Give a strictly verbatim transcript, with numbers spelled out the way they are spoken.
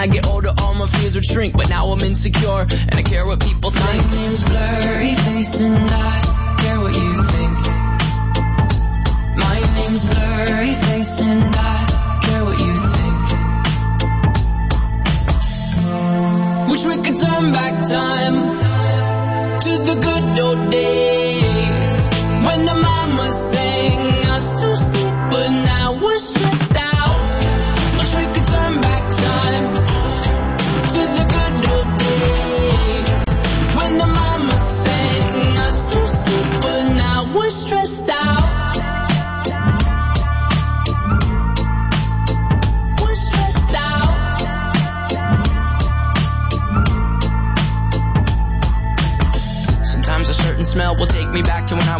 I get older, all my fears would shrink, but now I'm insecure, and I care what people think. My name's Blurry Face, and I care what you think. My name's Blurry Face, and I care what you think. Wish we could turn back time to the good old days when the mama sang us to sleep, but now we're